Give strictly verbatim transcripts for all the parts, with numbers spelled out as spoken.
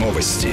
Новости.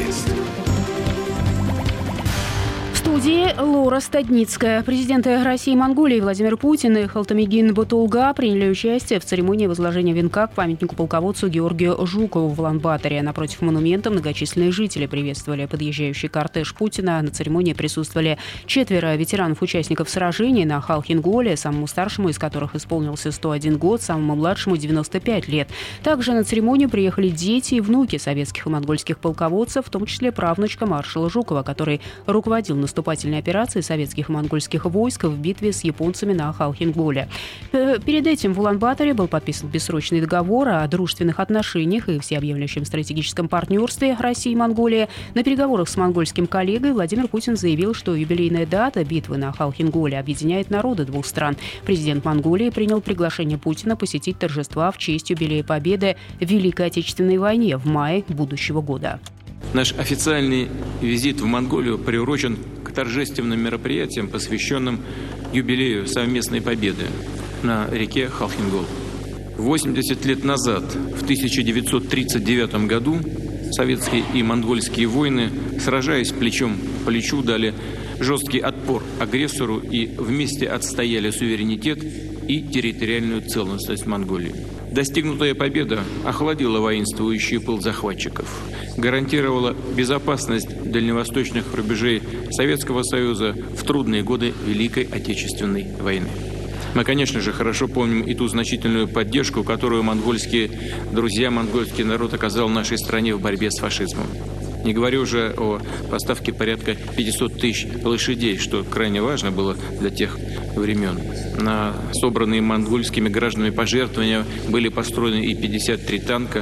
В студии Лора Стадницкая. Президенты России и Монголии Владимир Путин и Халтамигин Батулга приняли участие в церемонии возложения венка к памятнику полководцу Георгию Жукову в Улан-Баторе. Напротив монумента многочисленные жители приветствовали подъезжающий кортеж Путина. На церемонии присутствовали четверо ветеранов-участников сражений на Халхин-Голе, самому старшему из которых исполнился сто один год, самому младшему девяносто пять лет. Также на церемонию приехали дети и внуки советских и монгольских полководцев, в том числе правнучка маршала Жукова, который руководил наступлением наступательной операции советских и монгольских войск в битве с японцами на Халхин-Голе. Перед этим в Улан-Баторе был подписан бессрочный договор о дружественных отношениях и всеобъемлющем стратегическом партнерстве России и Монголии. На переговорах с монгольским коллегой Владимир Путин заявил, что юбилейная дата битвы на Халхин-Голе объединяет народы двух стран. Президент Монголии принял приглашение Путина посетить торжества в честь юбилея Победы в Великой Отечественной войне в мае будущего года. Наш официальный визит в Монголию приурочен к торжественным мероприятиям, посвященным юбилею совместной победы на реке Халхин-Гол. восемьдесят лет назад, в тысяча девятьсот тридцать девятом году, советские и монгольские воины, сражаясь плечом к плечу, дали жесткий отпор агрессору и вместе отстояли суверенитет и территориальную целостность Монголии. Достигнутая победа охладила воинствующий пыл захватчиков, гарантировала безопасность дальневосточных рубежей Советского Союза в трудные годы Великой Отечественной войны. Мы, конечно же, хорошо помним и ту значительную поддержку, которую монгольские друзья, монгольский народ оказал нашей стране в борьбе с фашизмом. Не говорю уже о поставке порядка пятьсот тысяч лошадей, что крайне важно было для тех времен. На собранные монгольскими гражданами пожертвования были построены и пятьдесят три танка.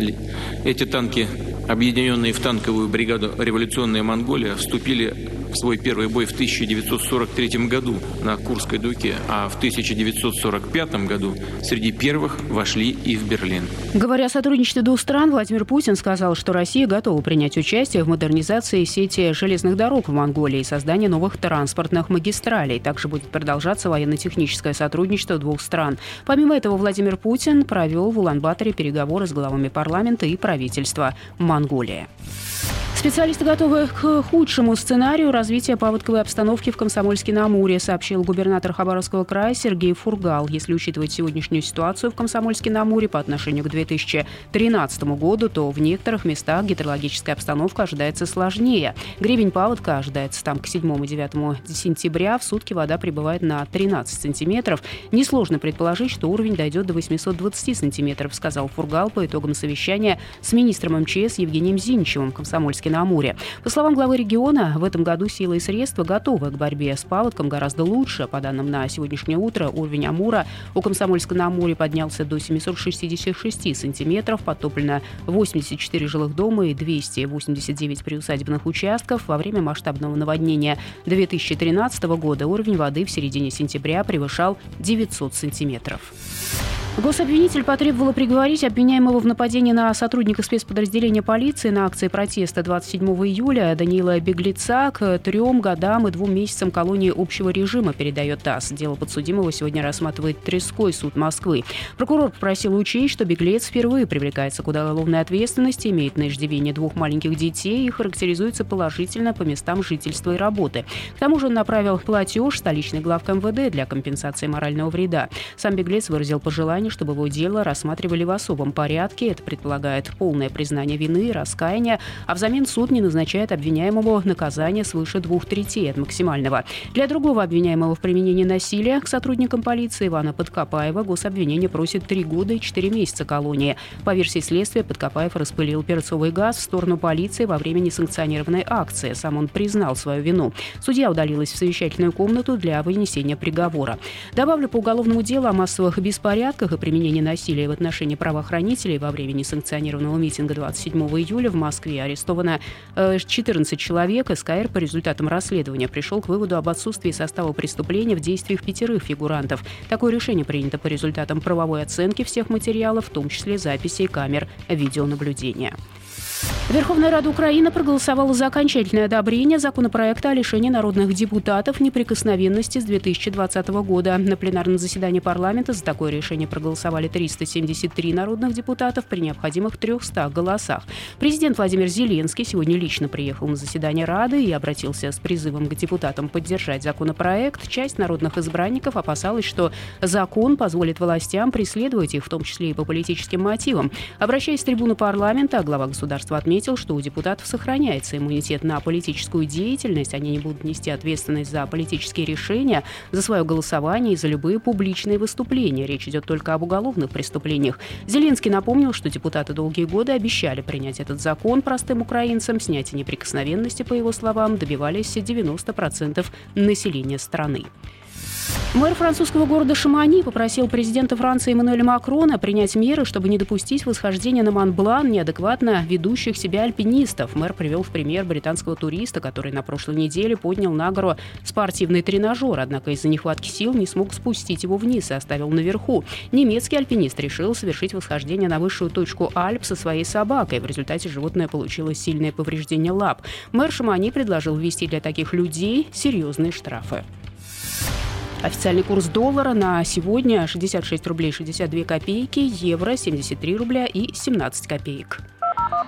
Эти танки, объединенные в танковую бригаду «Революционная Монголия», вступили в свой первый бой в тысяча девятьсот сорок третьем году на Курской дуге, а в тысяча девятьсот сорок пятом году среди первых вошли и в Берлин. Говоря о сотрудничестве двух стран, Владимир Путин сказал, что Россия готова принять участие в модернизации сети железных дорог в Монголии и создании новых транспортных магистралей. Также будет продолжаться военно-техническое сотрудничество двух стран. Помимо этого, Владимир Путин провел в Улан-Баторе переговоры с главами парламента и правительства Монголии. Специалисты готовы к худшему сценарию развития паводковой обстановки в Комсомольске-на-Амуре, сообщил губернатор Хабаровского края Сергей Фургал. Если учитывать сегодняшнюю ситуацию в Комсомольске-на-Амуре по отношению к две тысячи тринадцатому году, то в некоторых местах гидрологическая обстановка ожидается сложнее. Гребень паводка ожидается там к седьмому и девятому сентября. В сутки вода прибывает на тринадцать сантиметров. Несложно предположить, что уровень дойдет до восемьсот двадцати сантиметров, сказал Фургал по итогам совещания с министром эм че эс Евгением Зиничевым в Комсомольске на Амуре. По словам главы региона, в этом году силы и средства готовы к борьбе с паводком гораздо лучше. По данным на сегодняшнее утро, уровень Амура у Комсомольска-на-Амуре поднялся до семисот шестидесяти шести сантиметров, подтоплено восемьдесят четыре жилых дома и двести восемьдесят девять приусадебных участков. Во время масштабного наводнения две тысячи тринадцатого года уровень воды в середине сентября превышал девятьсот сантиметров. Гособвинитель потребовала приговорить обвиняемого в нападении на сотрудника спецподразделения полиции на акции протеста двадцать седьмого июля Даниила Беглеца к трем годам и двум месяцам колонии общего режима, передает ТАСС. Дело подсудимого сегодня рассматривает Тверской суд Москвы. Прокурор попросил учесть, что Беглец впервые привлекается к уголовной ответственности, имеет на иждивении двух маленьких детей и характеризуется положительно по местам жительства и работы. К тому же он направил платеж столичной главк эм вэ дэ для компенсации морального вреда. Сам Беглец выразил пожелание, чтобы его дело рассматривали в особом порядке. Это предполагает полное признание вины и раскаяние, а взамен суд не назначает обвиняемому наказание свыше двух третей от максимального. Для другого обвиняемого в применении насилия к сотрудникам полиции Ивана Подкопаева гособвинение просит три года и четыре месяца колонии. По версии следствия, Подкопаев распылил перцовый газ в сторону полиции во время несанкционированной акции. Сам он признал свою вину. Судья удалилась в совещательную комнату для вынесения приговора. Добавлю, по уголовному делу о массовых беспорядках и применении насилия в отношении правоохранителей во время несанкционированного митинга двадцать седьмого июля в Москве арестовано четырнадцать человек. эс ка эр по результатам расследования пришел к выводу об отсутствии состава преступления в действиях пятерых фигурантов. Такое решение принято по результатам правовой оценки всех материалов, в том числе записей камер видеонаблюдения. Верховная Рада Украины проголосовала за окончательное одобрение законопроекта о лишении народных депутатов неприкосновенности с две тысячи двадцатого года. На пленарном заседании парламента за такое решение проголосовали триста семьдесят три народных депутатов при необходимых трехстах голосах. Президент Владимир Зеленский сегодня лично приехал на заседание Рады и обратился с призывом к депутатам поддержать законопроект. Часть народных избранников опасалась, что закон позволит властям преследовать их, в том числе и по политическим мотивам. Обращаясь с трибуны парламента, глава государства отметил, что у депутатов сохраняется иммунитет на политическую деятельность, они не будут нести ответственность за политические решения, за свое голосование и за любые публичные выступления. Речь идет только об уголовных преступлениях. Зеленский напомнил, что депутаты долгие годы обещали принять этот закон простым украинцам. Снятия неприкосновенности, по его словам, добивались девяносто процентов населения страны. Мэр французского города Шамони попросил президента Франции Эммануэля Макрона принять меры, чтобы не допустить восхождения на Мон-Блан неадекватно ведущих себя альпинистов. Мэр привел в пример британского туриста, который на прошлой неделе поднял на гору спортивный тренажер, однако из-за нехватки сил не смог спустить его вниз и оставил наверху. Немецкий альпинист решил совершить восхождение на высшую точку Альп со своей собакой. В результате животное получило сильное повреждение лап. Мэр Шамони предложил ввести для таких людей серьезные штрафы. Официальный курс доллара на сегодня шестьдесят шесть рублей шестьдесят две копейки, евро семьдесят три рубля и семнадцать копеек.